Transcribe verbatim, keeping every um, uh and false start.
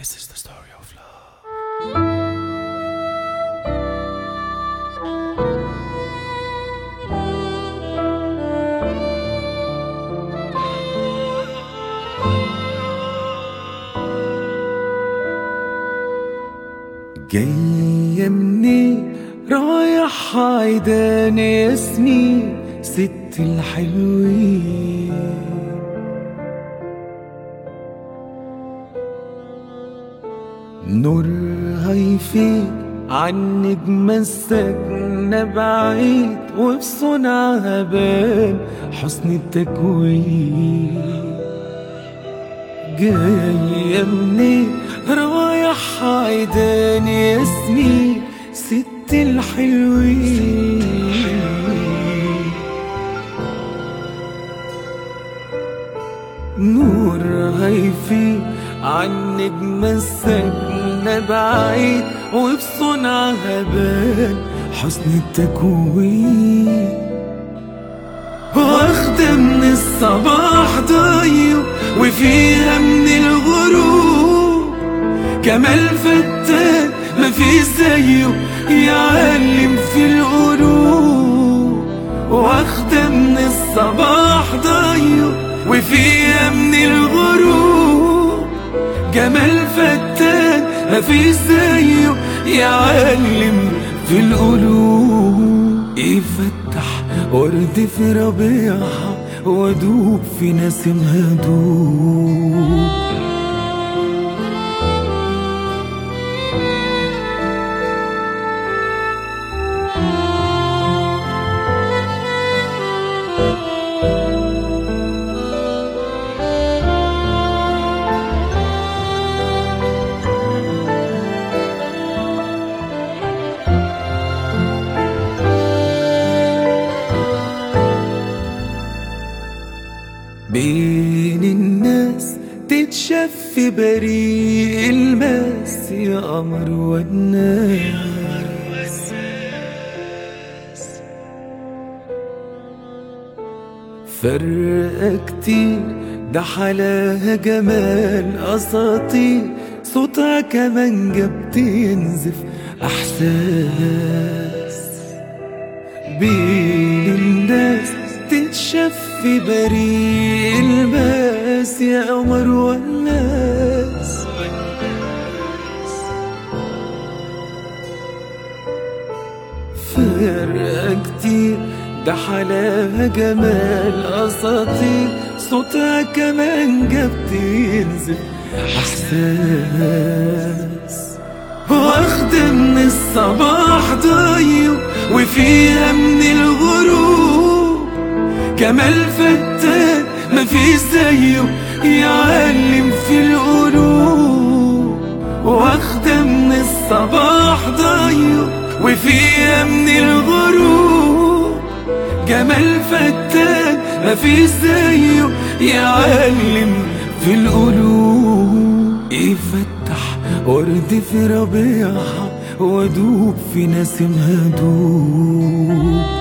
This is the story of love. جاية منين رايح عيداني اسمي ست الحلوين، نورها يفيد عن نجمة السجنة بعيد، وفي صنعها بان حسن التكوين. جاية منين رايح عيداني اسمي ست الحلوين، نورها يفيد عن نجمة السجنة بعيد، وبصنعها بان حسن التكوين. واخدة من الصباح ضيو وفيها من الغروب جمال فتان مفيش زيه يعلم في القلوب. واخدة من الصباح ضيو وفيها من الغروب جمال فتان مفيش زيه يعلم في القلوب. يفتح ورد في ربيعها وادوب في نسمها دوب. بين الناس تتشاف في بريء الماس يا قمر والناس. فرقة كتير ده حلاها جمال أساطير، صوتها كمانجة بتنزف إحساس. بين الناس تتشاف في بريء الماس يا قمر والناس. فرقة كتير ده حلاها جمال أساطير، صوتها كمانجة بتنزف إحساس. واخدة من الصباح ضيو وفيها من الغروب جمال فتان مفيش زيه يعلم في القلوب. واخدة من الصباح ضيو وفيها من الغروب جمال فتان مفيش زيه يعلم في القلوب. يفتح ورد في ربيعها وادوب في نسمها دوب.